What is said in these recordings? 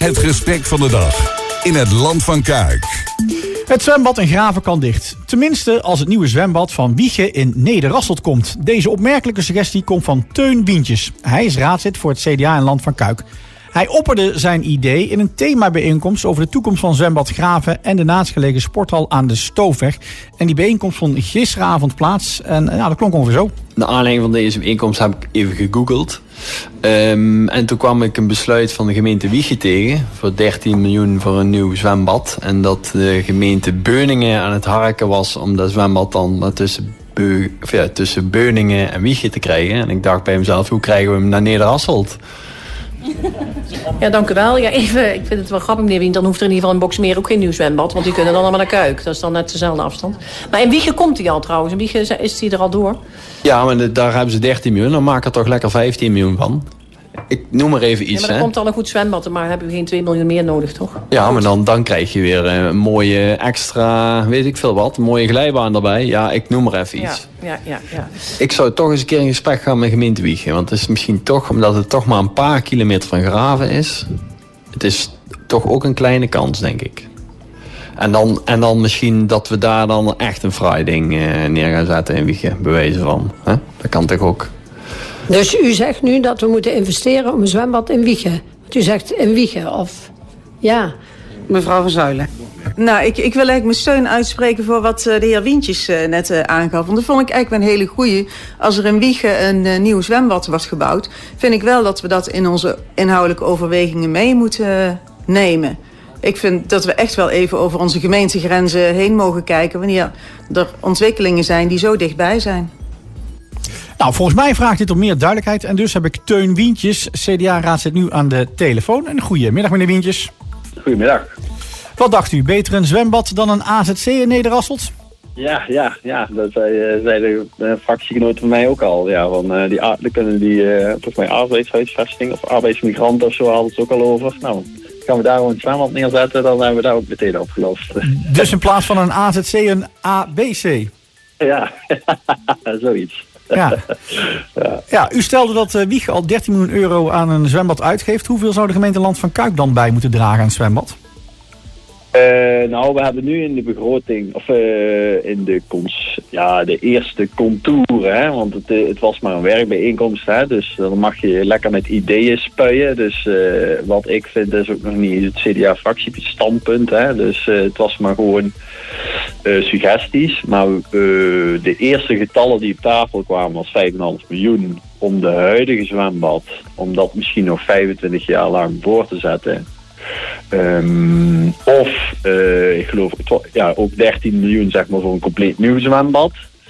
Het gesprek van de dag in het Land van Kuik. Het zwembad in Graven kan dicht. Tenminste als het nieuwe zwembad van Wijchen in Nederasselt komt. Deze opmerkelijke suggestie komt van Teun Wientjes. Hij is raadslid voor het CDA in Land van Kuik. Hij opperde zijn idee in een themabijeenkomst over de toekomst van zwembad Graven en de naastgelegen sporthal aan de Stoofweg. En die bijeenkomst vond gisteravond plaats en dat klonk ongeveer zo. Naar aanleiding van deze bijeenkomst heb ik even gegoogeld. En toen kwam ik een besluit van de gemeente Wijchen tegen voor 13 miljoen voor een nieuw zwembad. En dat de gemeente Beuningen aan het harken was om dat zwembad dan tussen Beuningen en Wijchen te krijgen. En ik dacht bij mezelf, hoe krijgen we hem naar Nederasselt? Ja, dank u wel. Ja, even, ik vind het wel grappig, meneer Wien. Dan hoeft er in ieder geval in Boxmeer ook geen nieuw zwembad. Want die kunnen dan allemaal naar Kuik. Dat is dan net dezelfde afstand. Maar in Wijchen komt hij al trouwens. In Wijchen is hij er al door. Ja, maar daar hebben ze 13 miljoen. Dan maak ik er toch lekker 15 miljoen van. Ik noem maar even iets. Ja, maar er komt al een goed zwembad. Maar hebben we geen 2 miljoen meer nodig, toch? Ja, maar dan krijg je weer een mooie extra, weet ik veel wat. Een mooie glijbaan erbij. Ja, ik noem maar even iets. Ja. Ik zou toch eens een keer in gesprek gaan met gemeente Wijchen. Want het is misschien toch, omdat het toch maar een paar kilometer van Graven is. Het is toch ook een kleine kans, denk ik. En dan misschien dat we daar dan echt een fraai ding neer gaan zetten in Wijchen. Bewijzen van. Hè? Dat kan toch ook. Dus u zegt nu dat we moeten investeren om een zwembad in Wijchen. Want u zegt in Wijchen, of ja. Mevrouw van Zuilen. Nou, ik wil eigenlijk mijn steun uitspreken voor wat de heer Wientjes net aangaf. Want dat vond ik eigenlijk wel een hele goeie. Als er in Wijchen een nieuw zwembad wordt gebouwd, vind ik wel dat we dat in onze inhoudelijke overwegingen mee moeten nemen. Ik vind dat we echt wel even over onze gemeentegrenzen heen mogen kijken wanneer er ontwikkelingen zijn die zo dichtbij zijn. Nou, volgens mij vraagt dit om meer duidelijkheid. En dus heb ik Teun Wientjes, CDA-raadslid, nu aan de telefoon. En goedemiddag, meneer Wientjes. Goedemiddag. Wat dacht u? Beter een zwembad dan een AZC in Nederasselt? Ja. Dat zei de fractiegenoot van mij ook al. Ja, van dan kunnen volgens mij arbeidshuisvesting of arbeidsmigranten of zo hadden ze ook al over. Nou, gaan we daar gewoon een zwembad neerzetten, dan hebben we daar ook meteen opgelost. Dus in plaats van een AZC een ABC? Ja, zoiets. Ja, u stelde dat Wijchen al 13 miljoen euro aan een zwembad uitgeeft. Hoeveel zou de gemeente Land van Kuik dan bij moeten dragen aan het zwembad? We hebben nu in de begroting, of in de eerste contouren, hè, want het was maar een werkbijeenkomst, hè, dus dan mag je lekker met ideeën spuien. Dus wat ik vind is ook nog niet het CDA-fractiestandpunt, hè, dus het was maar gewoon suggesties. Maar de eerste getallen die op tafel kwamen was 5,5 miljoen om de huidige zwembad, om dat misschien nog 25 jaar lang voor te zetten. Ik geloof ook 13 miljoen zeg maar voor een compleet nieuw zwembad.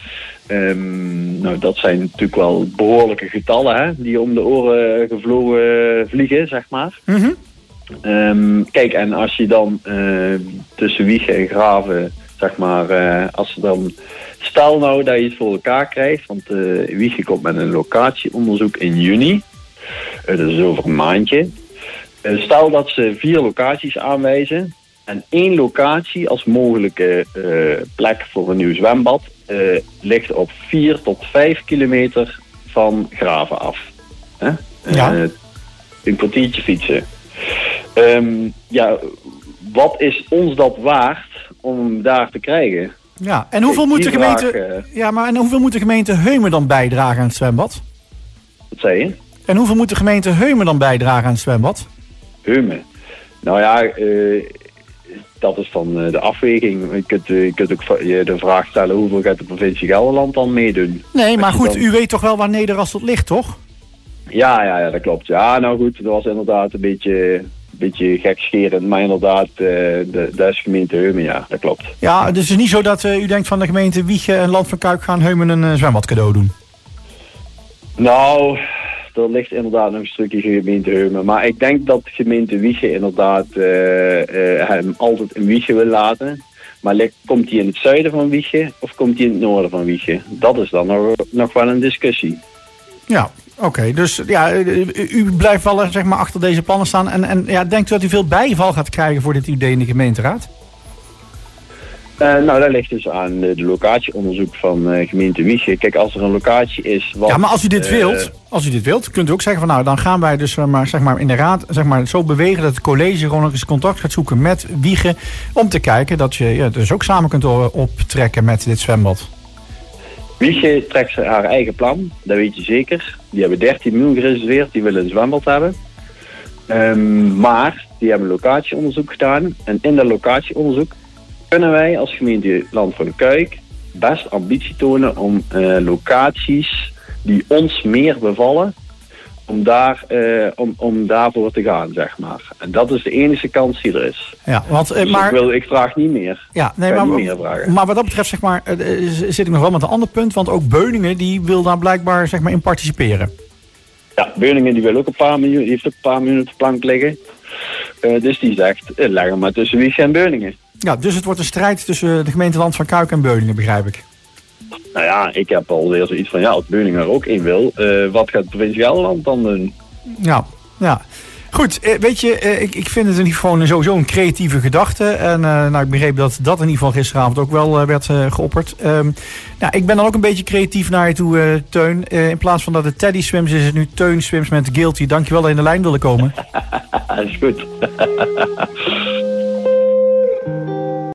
Dat zijn natuurlijk wel behoorlijke getallen, hè, die om de oren gevlogen vliegen, zeg maar. Mm-hmm. Kijk, en als je dan tussen Wijchen en Graven, zeg maar, stel nou dat je het voor elkaar krijgt, want Wijchen komt met een locatieonderzoek in juni. Dat is over een maandje. Stel dat ze 4 locaties aanwijzen en 1 locatie als mogelijke plek voor een nieuw zwembad ligt op 4 tot 5 kilometer van Graven af. Een kwartiertje fietsen. Wat is ons dat waard om hem daar te krijgen? Ja, en hoeveel moet de gemeente Heumen dan bijdragen aan het zwembad? Wat zei je? En hoeveel moet de gemeente Heumen dan bijdragen aan het zwembad? Heumen. Nou ja, dat is dan de afweging. Je kunt ook de vraag stellen hoeveel gaat de provincie Gelderland dan meedoen. Nee, maar goed, u weet toch wel waar Nederasselt ligt, toch? Ja, dat klopt. Ja, nou goed, dat was inderdaad een beetje gekscherend. Maar inderdaad, dat is gemeente Heumen, ja, dat klopt. Ja, dus het is niet zo dat u denkt van de gemeente Wijchen en Land van Kuik gaan Heumen een zwembad cadeau doen? Nou, er ligt inderdaad nog een stukje gemeente Heumen. Maar ik denk dat de gemeente Wijchen inderdaad hem altijd in Wijchen wil laten. Maar komt hij in het zuiden van Wijchen of komt hij in het noorden van Wijchen? Dat is dan nog wel een discussie. Ja, oké. Dus ja, u blijft wel zeg maar achter deze plannen staan. En denkt u dat u veel bijval gaat krijgen voor dit idee in de gemeenteraad? Nou, dat ligt dus aan de locatieonderzoek van gemeente Wijchen. Kijk, als er een locatie is... Ja, maar als u dit wilt, kunt u ook zeggen van nou, dan gaan wij dus zeg maar in de raad zo bewegen dat het college gewoon nog eens contact gaat zoeken met Wijchen. Om te kijken dat je dus ook samen kunt optrekken met dit zwembad. Wijchen trekt haar eigen plan, dat weet je zeker. Die hebben 13 miljoen gereserveerd, die willen een zwembad hebben. Maar die hebben locatieonderzoek gedaan. En in dat locatieonderzoek kunnen wij als gemeente Land van Kuik best ambitie tonen om locaties die ons meer bevallen, om daarvoor te gaan, zeg maar. En dat is de enige kans die er is. Ja, want, dus ik vraag niet meer. Ja, nee, maar wat dat betreft, zeg maar, zit ik nog wel met een ander punt, want ook Beuningen die wil daar blijkbaar zeg maar in participeren. Ja, Beuningen die wil ook een paar miljoen, die heeft ook een paar miljoen op de plank liggen. Dus die zegt, leg hem maar tussen Wijchen en Beuningen. Ja, dus het wordt een strijd tussen de gemeente Land van Kuik en Beuningen, begrijp ik. Nou ja, ik heb al weer zoiets van, als Beuningen er ook in wil, wat gaat de provincie Gelderland dan doen? Ja. Goed, weet je, ik vind het in ieder geval sowieso een creatieve gedachte. En ik begreep dat in ieder geval gisteravond ook wel werd geopperd. Ik ben dan ook een beetje creatief naar je toe, Teun. In plaats van dat het Teddy Swims is het nu Teun Swims met Guilty. Dankjewel dat je in de lijn wilde komen. Dat is goed.